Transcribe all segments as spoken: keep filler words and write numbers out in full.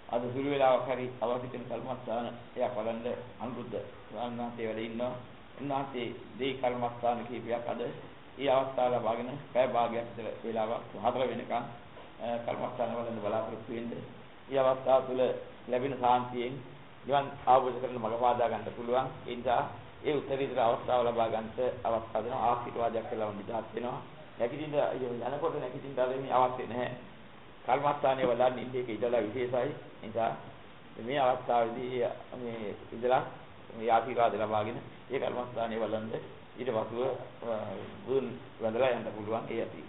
අද සුළු වෙලාවක් හරි අවශ්‍ය කරන කර්මස්ථාන එයා බලන්න අනුරුද්ධ ස්වාමීන් වැඩ ඉන්නවා. උන්වහන්සේ දෙයි කර්මස්ථාන කීපයක් අද ඒ අවස්ථාව ලබාගෙන පැය භාගයක් විතර වේලාවක් හතර වෙනකන් කර්මස්ථාන වලින් බලාපොරොත්තු වෙන්නේ. මේ අවස්ථාව තුළ ලැබෙන සාන්තියෙන් නිවන් අවබෝධ කරගෙන මඟ පාදා ගන්න පුළුවන්. ඒ නිසා ඒ උත්තරීතර අවස්ථාව ලබා ගන්නට අවස්ථාව දෙන ආශිර්වාදයක් කියලා මම නිදහස් වෙනවා. නැගිටින්න යනකොට නැගිටින්න ආරෙන්නේ අවශ්‍ය නැහැ. කර්මස්ථානයේ වඩාත් ඉන්නේ ඒක ඉඳලා විශේෂයි. ඒ නිසා මේ අවස්ථාවේදී මේ ඉඳලා මේ ආශිර්වාද ලබාගෙන ඒ කර්මස්ථානයේ වළඳ ඊට පසුව බුදුන් වන්දලා යන්න පුළුවන් ඒ ඇති.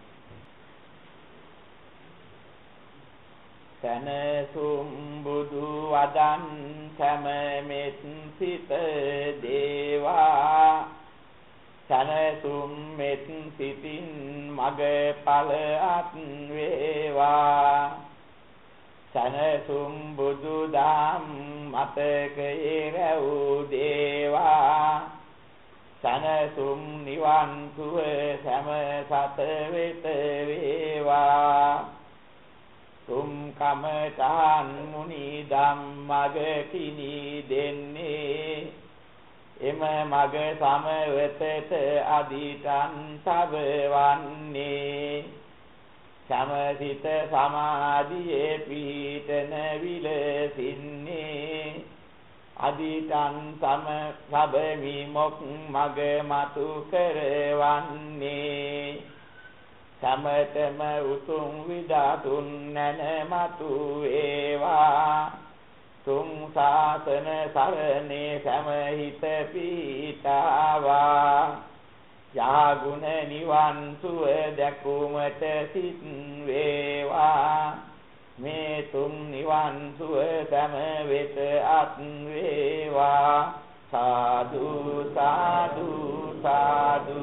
සනසුම් බුදු වදන් සමමෙත් සිත දේවා සනසුම් මෙත් සිතින් මග ඵලත් වේවා සනසුම් බුදු දහම් මතකයේ රැව් දේවා සනසුම් නිවන් සුව සෑම සත වෙත වේවා තුම් කමඨාන් මුනි ධම්මග කිනි දෙන්නේ එම මග සමවතට අදිටන් සබවන්නේ සමසිත සමාධියේ පීඨන විලසින්නේ අදිටන් සම සබමි මොක් මග මතු කරවන්නේ සමතම උතුම් විදාතුන් නැන මතු වේවා තුම් සාසන සරණේ සමහිත පීඨාවා යාගුණ නිවන් සුව දැකුමට සිත් වේවා මේ තුම් නිවන් සුව සම වෙත අත් වේවා සාදු සාදු සාදු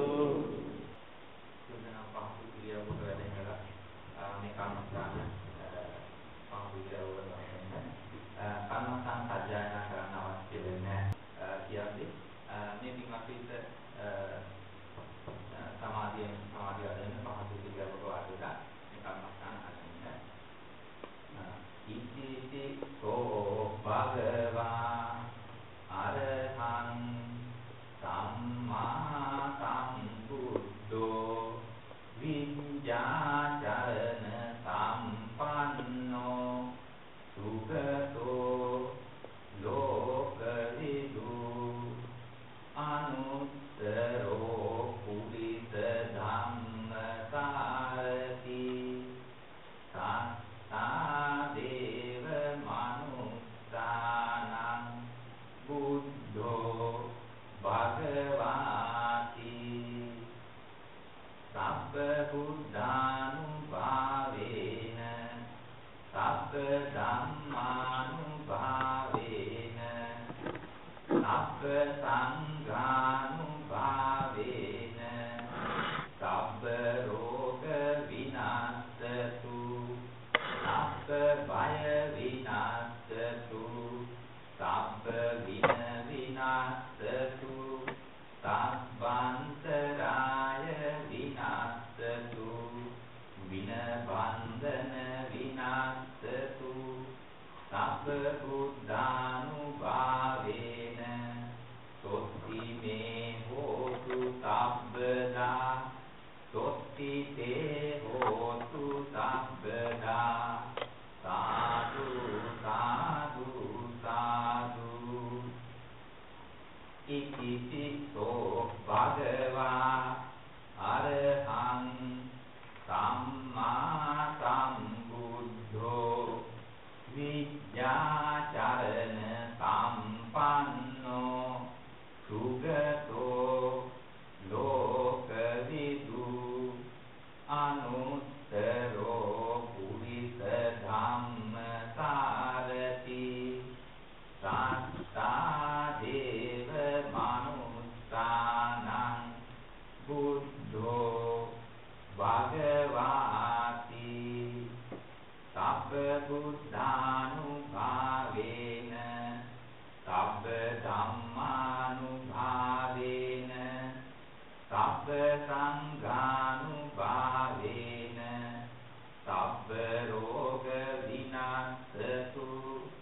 Sabbe roga vinasatu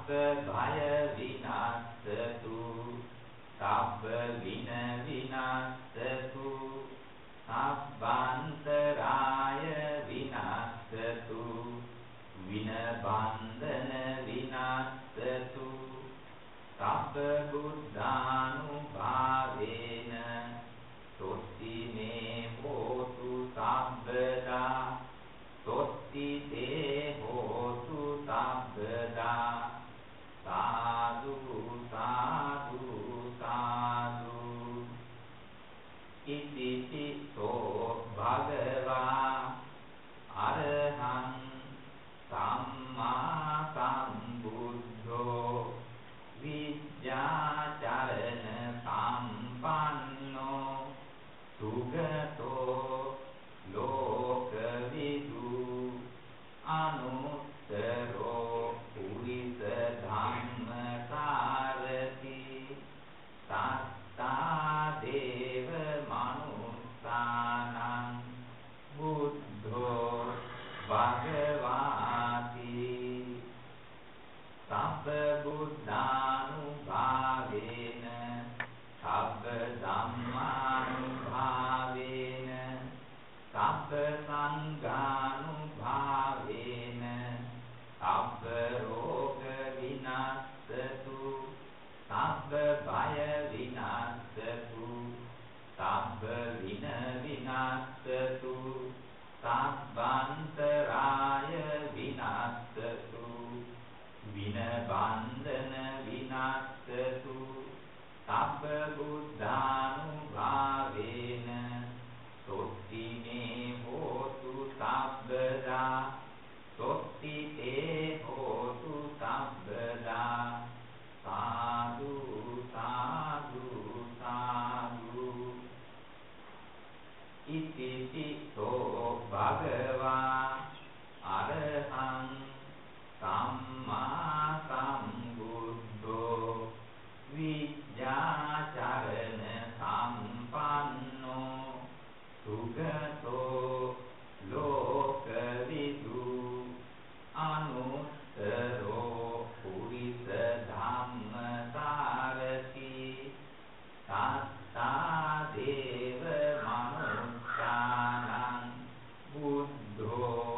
භය විනාශතු සබ්බ වින විනාශතු සබ්බන්තරාය විනාශතු වින බන්ධන විනාශතු සබ්බ බුද්ධානුභාවේන සොත්ති මේ හෝතු සබ්බදා සොත්ති තේ හෝතු සබ්බදා සාදු සාදු සාදු ඉතිති සෝ භගවා අරහං සම්මා සම්බුද්ධෝ විද්‍යාචරණ සම්පන්නෝ සුගතෝ ලෝකවිදු අනුත්තරෝ පුරිස ධම්මකාරති සත්තා දේව මනුස්සානං බුද්ධෝ භගවාති සබ්බ බුද්ධානුභාවේන සබ්බ ධම්මානුභාවේන සබ්බ සංඝානුභාවේන සබ්බ රෝග විනාශතු සබ්බ භය විනාශතු සබ්බ වින විනාශතු සබ්බන්තරාය විනාශතු වින බන්ධන විනාශතු සබ්බ බුද්ධානුභාවේන සොත්ති මේ හෝතු සබ්බදා සොත්ති තේ හෝතු සබ්බදා සාදු සාදු සාදු ඉතිති සෝ භගවා අරහං සම්මා සම්බුද්ධෝ විද්‍යාචරණ සම්පන්නෝ සුගතෝ ලෝකවිදු අනුත්තරෝ පුරිස ධම්මකාරති සත්තා දේව මනුස්සානං බුද්ධෝ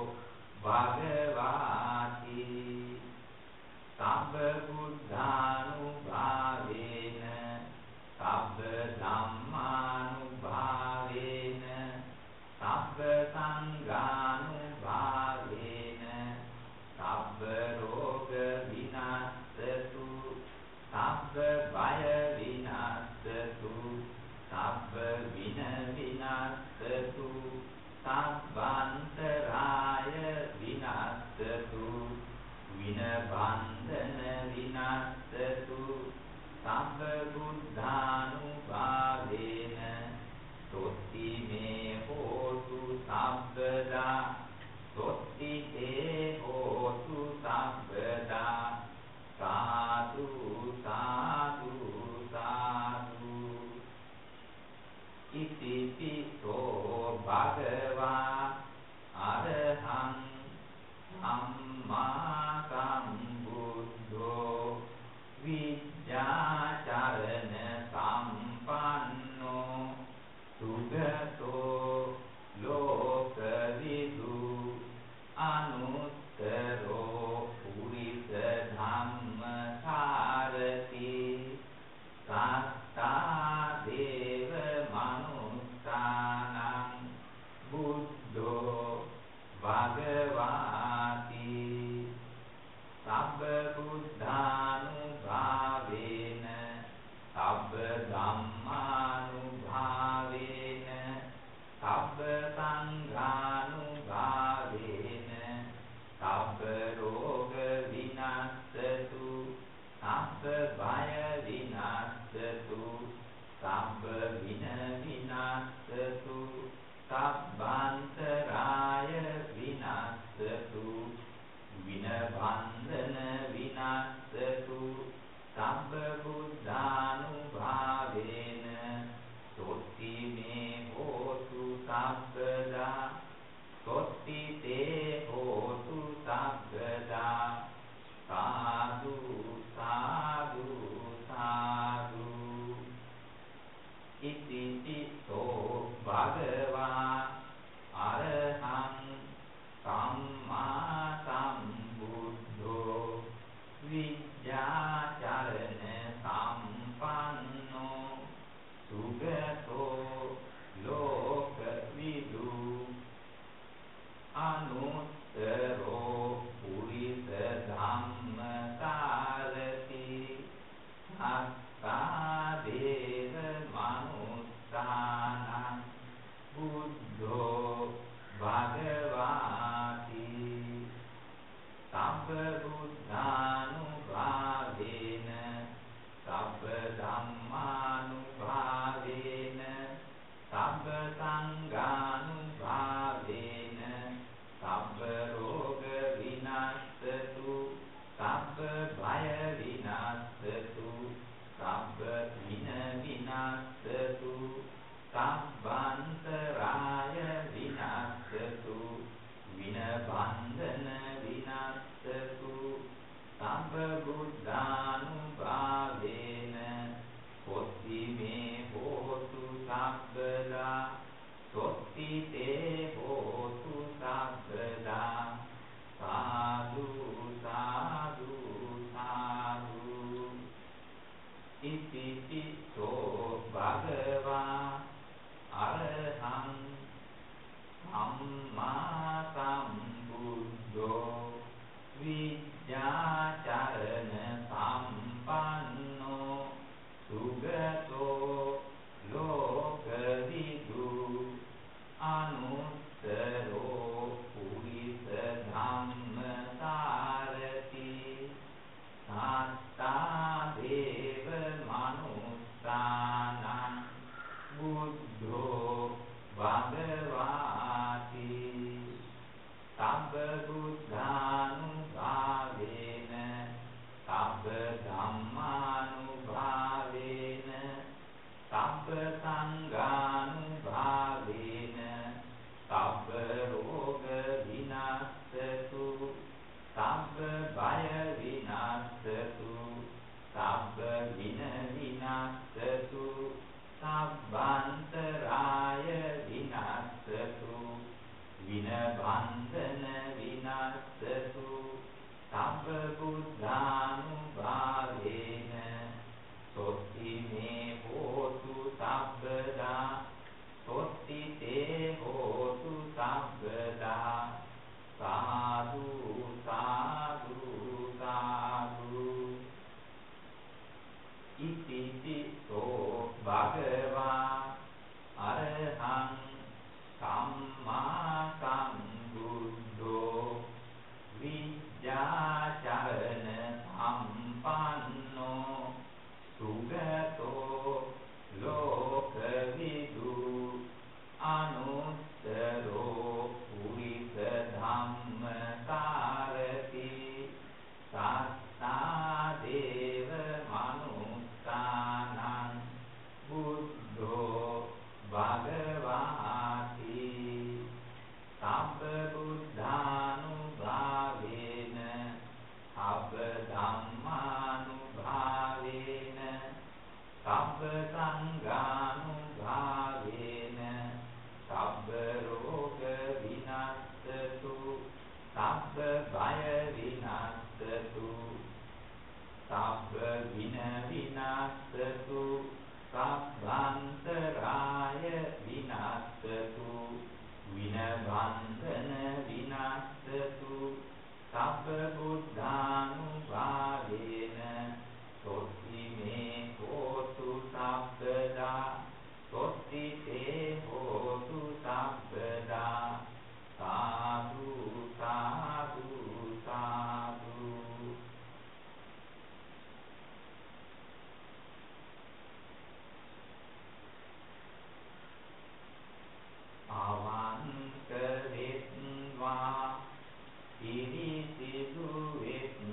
භගවාති සබ්බ බුද්ධානුභාවේන සබ්බ ධම්මානුභාවේන සබ්බ සංඝානුභාවේන සබ්බ රෝග විනාශතු සබ්බ භය විනාශතු සබ්බ වින විනාශතු සබ්බන්තරාය විනාශතු වින බන්ධන විනාශතු සබ්බ බුද්ධානුභාවේන සොත්ති මේ හෝතු සබ්බදා සොත්ති තේ හෝතු සබ්බදා සාදු සාදු සාදු ඉතිති සෝ භගවා අරහං සම්මා සම්බුද්ධෝ විද්‍යාචරණ සම්පන්නෝ සුගතෝ ලෝකවිදු අනුත්තරෝ පුරිස ධම්මකාරති සත්තා දේව මනුස්සානං බුද්ධෝ භගවාති සබ්බ බුද්ධානුභාවේන බුද්ධානුභාවේන සබ්බ ධම්මානුභාවේන සබ්බ සංඝානුභාවේන සබ්බ රෝග විනාශතු සබ්බ භය විනාශතු සබ්බ වින විනාශතු සබ්බන්තරාය විනාශතු වින බන්ධන විනාශතු සබ්බ බුද්ධානුභාවේන සොත්ති මේ හෝතු සබ්බදා සොත්ති තේ හෝතු සබ්බදා සාදු සාදු සාදු ඉති සෝ භගවා අරහං සම්මා සම්බුද්ධෝ විද්‍යාචරණ සම්පන්නෝ සුගතෝ ලෝකවිදු අනුත්තරෝ පුරිස ධම්මසාරති සත්තා දේව මනුස්සානං බුද්ධෝ භගවාති සබ්බ බුද්ධානුභාවේන සබ්බ ධම්මානුභාවේන සබ්බ සංඝානුභාවේන සබ්බ රෝග විනාශතු සබ්බ භය විනාශතු සබ්බ වින විනාශතු සබ්බන්තරාය විනාශතු වින බන්ධන විනාශතු සබ්බ බුද්ධානුභාවේන සොත්ති මේ හෝතු සබ්බදා සොත්ති තේ හෝතු සබ්බදා සාදු සාදු සාදු ඉති සෝ භගවා අරහං සම්මා සම්බුද්ධෝ විද්‍යාචරණ සම්පන්නෝ සුගතෝ ලෝකවිදු අනුත්තරෝ පුරිස ධම්මසාරති සත්තා දේව මනුස්සානං බුද්ධෝ භගවාති සබ්බ බුද්ධානුභාවේන සබ්බ ධම්මානුභාවේන සබ්බ සංඝානුභාවේන සබ්බ රෝග විනාශතු සබ්බ භය විනාශතු සබ්බ වින විනාශතු සබ්බන්තරාය විනාශතු වින බන්ධන විනාශතු සබ්බ බුද්ධානුභාවේන සොත්ති මේ හෝතු සබ්බදා සොත්ති තේ හෝතු සබ්බදා සාදු සාදු සාදු අවංක වෙත්වා පිරිසිදු වෙත්වා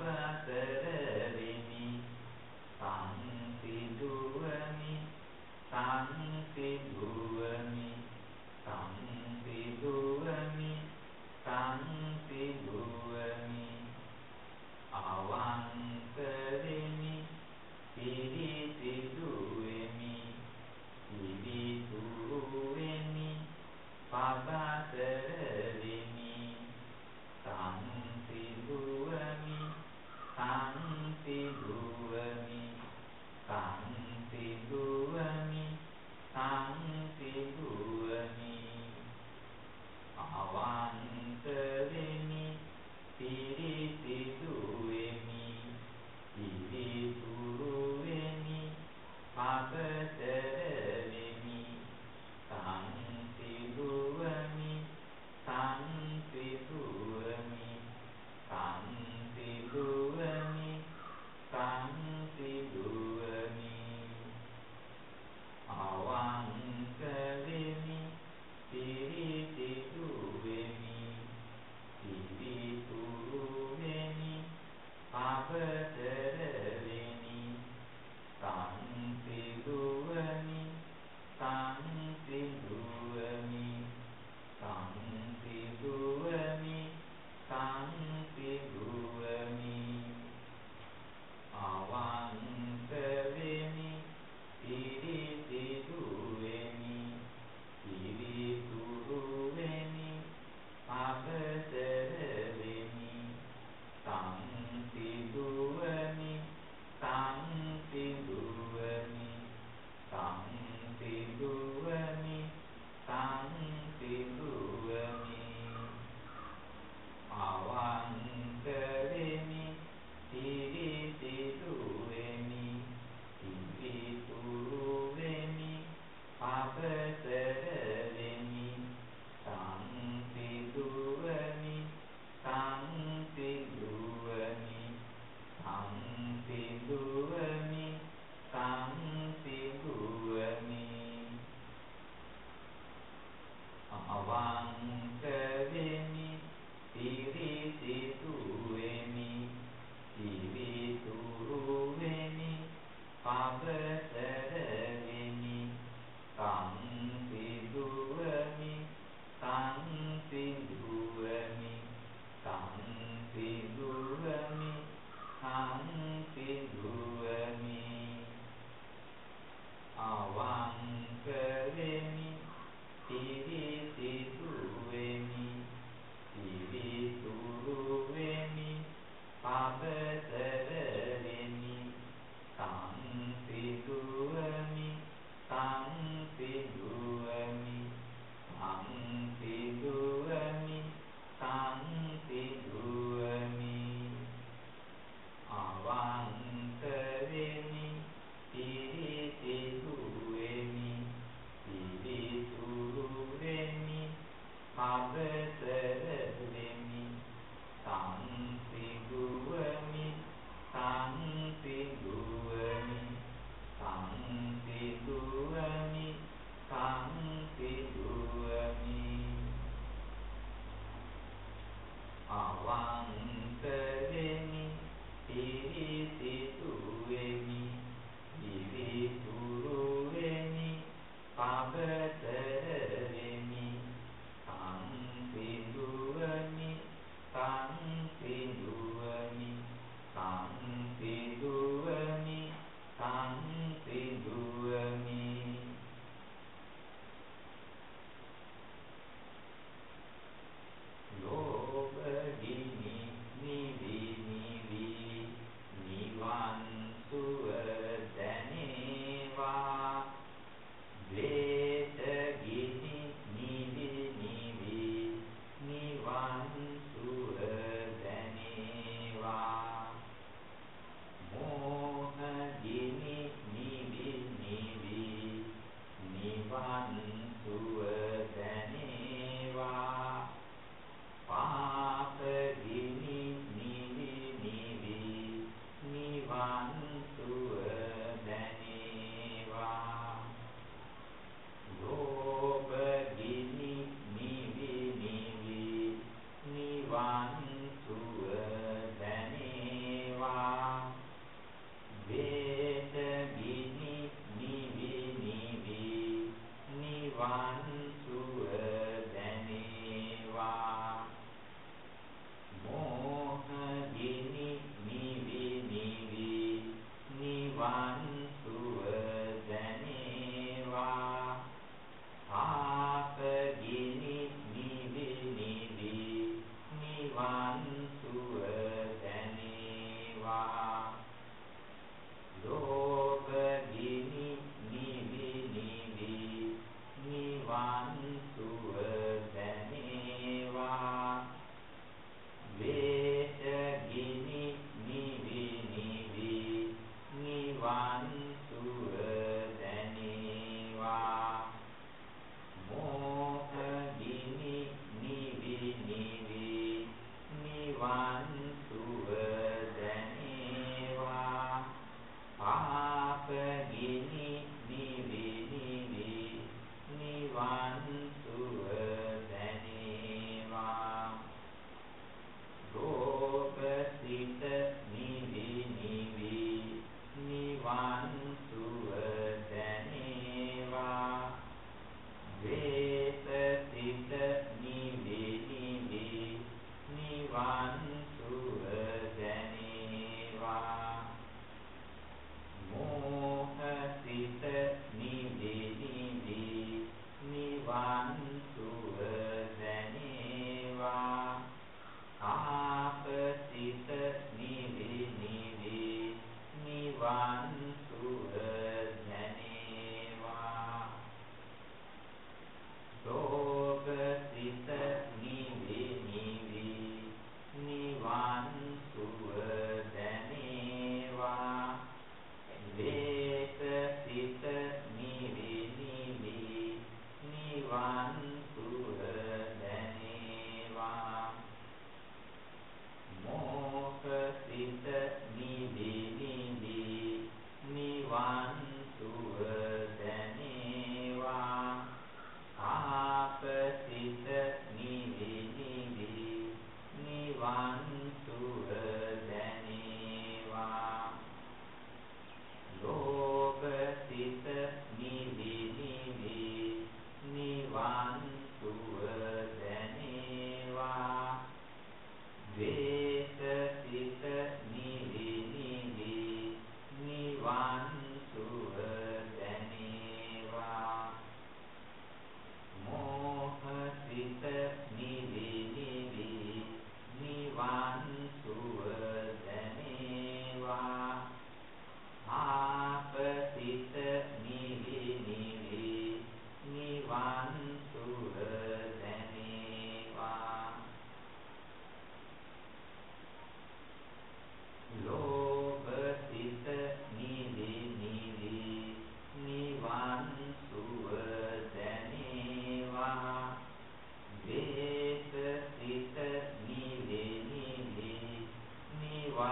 පවසර වෙමි සංසිදුවමි සංසිදුවමි සංසිදුවමි සංසිදුවමි අවංක වෙමි පිරිසිදු වෙමි පිරිසුදු වෙමි පවසර වෙමි සංසිදුවමි සංසිදුවමි සංසිදුවමි සංසිදුවමි අවංක වෙමි පිරිසිදු වෙමි පිරිසුදු වෙමි පවසර වෙමි සංසිදුවමි සංසිදුවමි සංසිදුවමි සංසිදුවමි අවංක වෙමි පිරිසිදු වෙමි පිරිසුදු වෙමි පවසර වෙමි සංසිදුවමි සංසිදුවමි සංසිදුවමි සංසිදුවමි අවංක වෙමි පිරිසිදු වෙමි පිරිසුදු වෙමි පවසර වෙමි සංසිදුවමි සංසිදුවමි සංසිදුවමි සංසිදුවමි අවංක වෙමි පිරිසිදු වෙමි පිරිසුදු වෙමි පවසර වෙමි සංසිදුවමි සංසිදුවමි සංසිදුවමි සංසිදුවමි අවංක වෙමි පිරිසිදු වෙමි පිරිසුදු වෙමි පවසර වෙමි සංසිදුවමි සංසිදුවමි සංසිදුවමි සංසිදුවමි අවංක වෙමි පිරිසිදු වෙමි පිරිසුදු වෙමි පවසර වෙමි සංසිදුවමි සංසිදුවමි සංසිදුවමි සංසිදුවමි අවංක වෙමි පිරිසිදු වෙමි පිරිසුදු වෙමි පවසර වෙමි සංසිදුවමි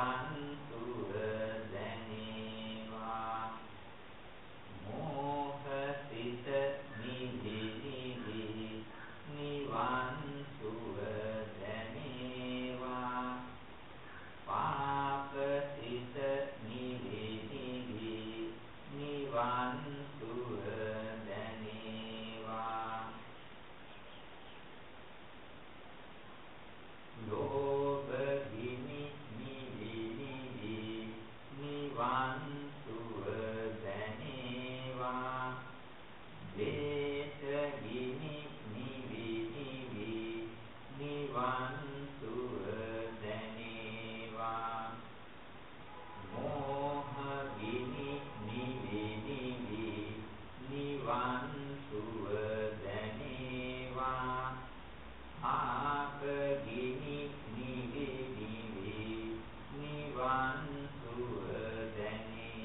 නිවන් සුව දැනේවා මෝහසිත නිවි නිවි නිවන් සුව දැනේවා පාපසිත නිවි නිවි නිවන් සුව දැනේවා ලෝභ ගිනි නිවි නිවි නිවන් සුව දැනේවා දේශ ගිනි නිවි නිවි නිවන් සුව දැනේවා මෝහ ගිනි නිවි නිවි නිවන් සුව දැනේවා ආප ගිනි නිවි නිවි නිවන් සුව දැනේවා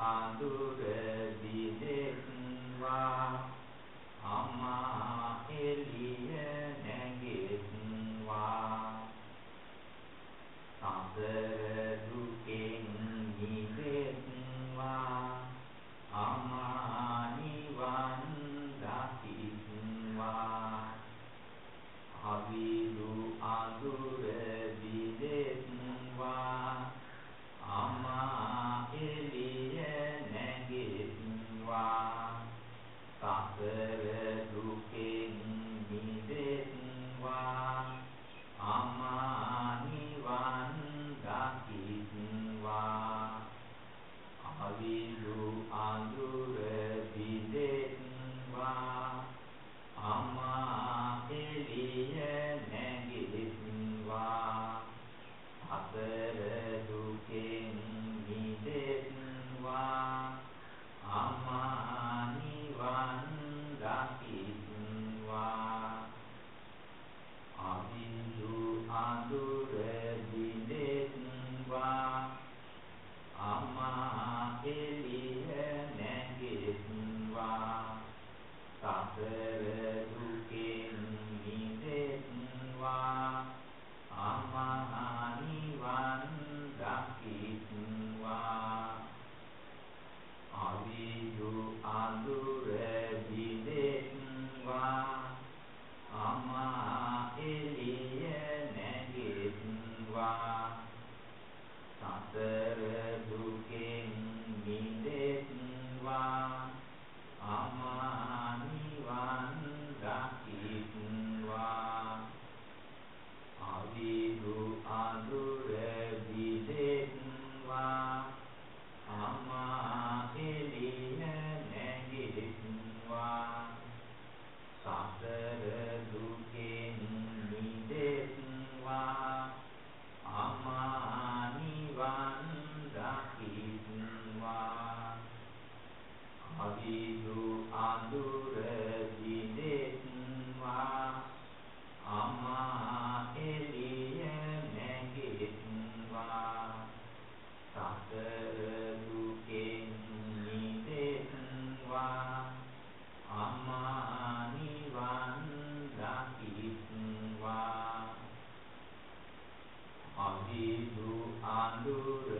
අඳුර බිඳෙත්වා අමා එළිය නැගෙත්වා සසර දුකෙන් මිදෙත්වා අමා නිවන් දකිත්වා අවිලු අඳුර බිඳෙත්වා අමා එළිය නැගෙත්වා සසර දුකෙන් මිදෙත්වා අමා නිවන් දකිත්වා අවිලු අඳුර බිඳෙත්වා අමා එළිය නැගෙත්වා සසර දුකෙන් මිදෙත්වා අමා නිවන් දකිත්වා අවිලු අඳුර බිඳෙත්වා අමා එළිය නැගෙත්වා සසර දුකෙන් මිදෙත්වා අමා නිවන් දකිත්වා අවිලු අඳුර බිඳෙත්වා අමා එළිය නැගෙත්වා සසර දුකෙන් මිදෙත්වා අමා නිවන් දකිත්වා අවිලු අඳුර බිඳෙත්වා අමා එළිය නැගෙත්වා සසර දුකෙන් මිදෙත්වා අමා නිවන් දකිත්වා අවිලු අඳුර බිඳෙත්වා අමා එළිය නැගෙත්වා සසර දුකෙන් මිදෙත්වා අමා නිවන් දකිත්වා අවිලු අඳුර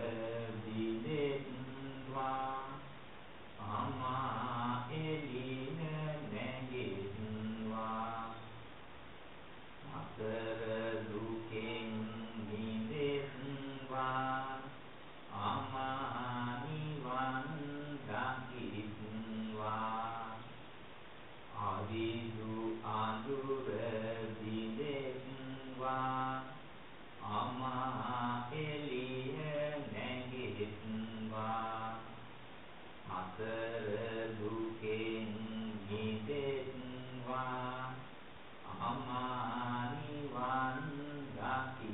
බිඳෙත්වා අමා එළිය නැගෙත්වා සසර දුකෙන් මිදෙත්වා අමා නිවන් දකිත්වා අවිලු අඳුර බිඳෙත්වා අමා එළිය නැගෙත්වා සසර දුකෙන් මිදෙත්වා අමා නිවන් දකිත්වා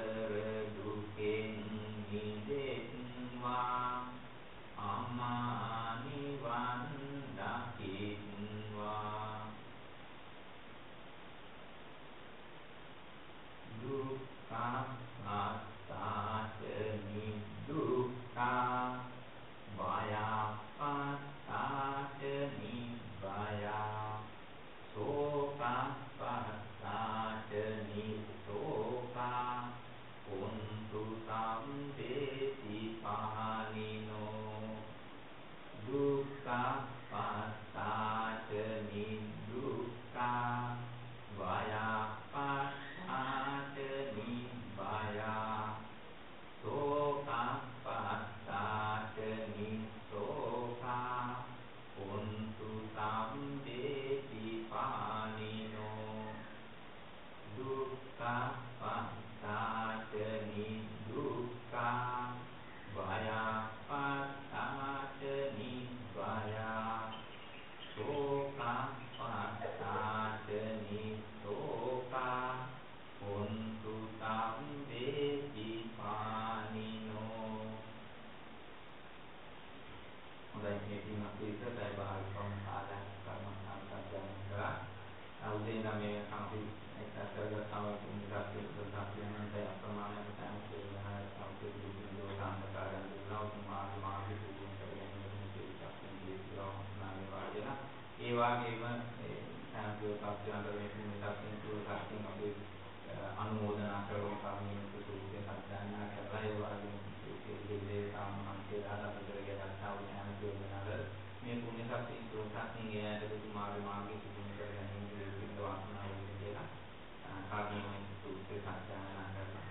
දුකෙන් මිදෙත්වා අමා නිවන් දකිත්වා දුක්ඛ අත්තාච නිදුක්ඛා භයපත්තාච නිබ්බයා සෝකප්පත්තාච නිසෝකා උන්තු සම්පේති පානිනෝ දුක්ඛපත්තාච නිදුක්ඛා භයපත්තාච නිබ්බයා සෝකප්පත්තාච නිසෝකා උන්තු සම්පේති පානිනෝ දුක්ඛපත්තාච නිදුක්ඛා භයපත්තාච නිබ්බයා සෝකප්පත්තාච නිසෝකා උන්තු සම්පේති පානිනෝ හොඳයි මේ පින් අපි ඉස්සරයි භාග සම්පාදන් කරනවා සම්පූර්ණ කරා අවුදේ නම් මේ අපි එක්තරා සමතුලිත ප්‍රතිපදාවන්ට අප්‍රමාණ සංකේතන සම්පූර්ණ දෝෂාන්තකාරයන් දුරව මාර්ග මාර්ග පුදුම කරගෙන මේ පිටක්ෂණ දීලා නාමේ වාදලා ඒ වගේම ඒ සංකේත පස්යන්ට මේ පිටක්ෂණ තුරකින් අපි අනුමෝදනා කරන කාර්යයෙන් සුසුසේ සත්‍යඥා කරලා ඒ වගේම ඒ දේතාවන් මන්ත්‍රය ආදාත කරගෙන ආව ඥාන යෝජනාවල මේ පුණ්‍ය ශක්තිය තුරකින් එයාට පුදුමාගේ මාර්ගයේ පුදුම කරගෙන ඉන්නේ පිට වාසනාව වෙන්නේ කියලා කාර්යයෙන් සුසුසේ සත්‍යඥා කරලා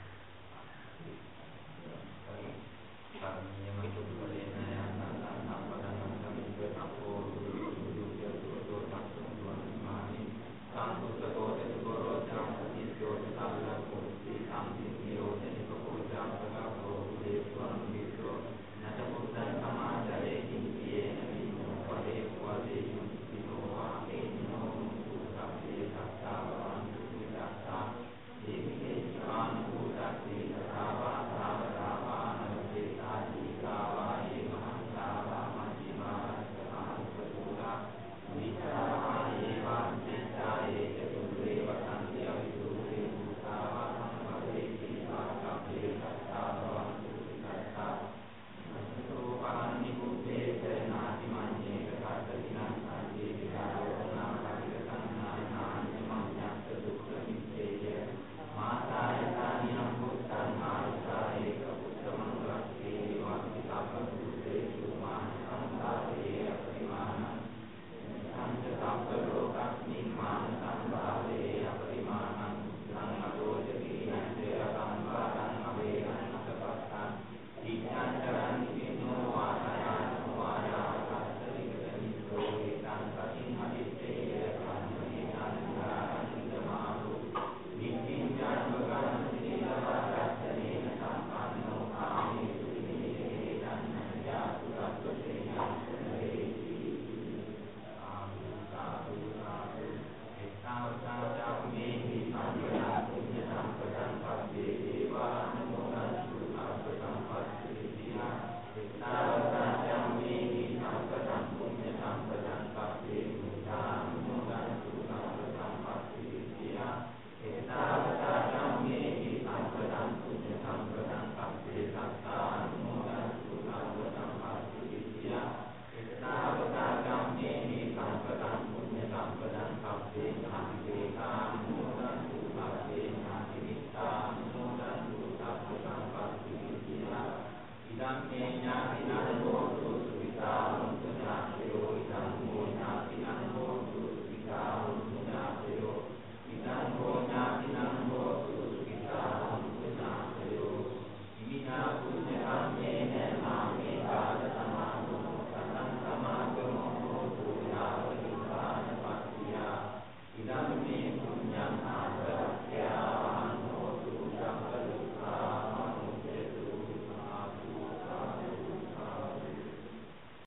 කාර්යයම සුදුරේ නයන්නා සම්පදන්න සම්පූර්ණ සම්පෝ දුක්ඛ දුක්ඛ සම්පූර්ණමානි සම්පූර්ණෝ දෙකෝ චාන්තිෝ සාලකෝ සම්පූර්ණෝ දෙකෝ චාන්තකෝ දේවං විසෝ නතමුත්තං සමාජයේ කිංකේන විනෝ පරේ වදේ විනෝ ආමේනෝ සුඛේ සත්තාවං සුඛාසා ඒකේ ආනුභූතී සාවා සාවරාවා නමේතා දීකාවා ඒ මහන්තාවා මජ්ජිමා සාහසුලා විචාරා ඒවා චිත්තා ඒක දුරේ වසන්ති අවිදුරේ සාවා සම්පදේ දීවා කප්පේ සත්තාවං සුඛාසා සෝපානි බුද්ධේ සනාති මඤ්ඤේ කතතිනං සංජේ විකාරෝනා කරික සංනානානි මඤ්ඤත් දුක්ඛ නිච්චේ මාතායතානියං පුත්තං ආයසා ඒක පුත්තමං රක්ඛේ වාති සම්පුත්තේ සුමාන සම්පාදේ අපරිමාණ සංජ සම්ප ලෝකස්මින් මාන සම්භාවේ අපරිමාණං සංඝෝජකී යන්තේ සම්පාදං අවේරං අපපත්තං විඥාචරං විනෝ වාසයනෝ වායාසත්තරිකනිස්සෝ ඒතං පතින් අදිත්තේ කම්මේ අනුරාගං සමාදු නිත්‍යං සීලවත්තරේන සම්පන්නෝ කාමේ සුඛේ ධම්මං සුරක්ෂේන සුරේති ආදු සාදු සාදු එක්තාවතාවමේ සම්පදා පුඤ්ඤ සම්පදං පස්සේ දේවානුමෝදන්තු අප සම්පස්සේ දිනා එක්තාවතාවමේ සම්පදං පුඤ්ඤ සම්පදං පස්සේ මුදානුමෝදන්තු අප සම්පස්සේ දිනා එක්තාවතාවමේ සම්පදං පුඤ්ඤ සම්පදං පස්සේ සත්තානුමෝදන්තු අප සම්පස්සේ දිනා එක්තාවතාවමේ සම්පදං පුඤ්ඤ සම්පදං පස්සේ ඥාතිකානුමෝදන්තු පස්සේ ඥාතිනිස්සානුමෝදන්තු අප සම්පස්සේ දිනා ඉදං මේ ඥාන